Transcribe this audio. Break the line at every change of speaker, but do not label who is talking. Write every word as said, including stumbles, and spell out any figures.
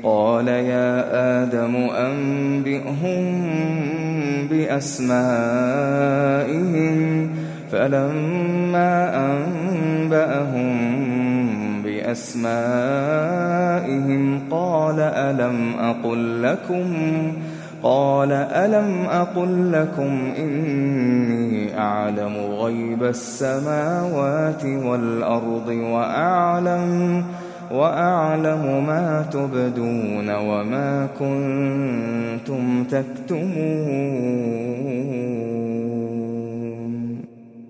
قال يا آدم أنبئهم بأسمائهم فلما أنبأهم بأسمائهم قال ألم أقل لكم قال ألم أقل لكم إني أعلم غيب السماوات والأرض وأعلم وأعلم ما تبدون وما كنتم تكتمون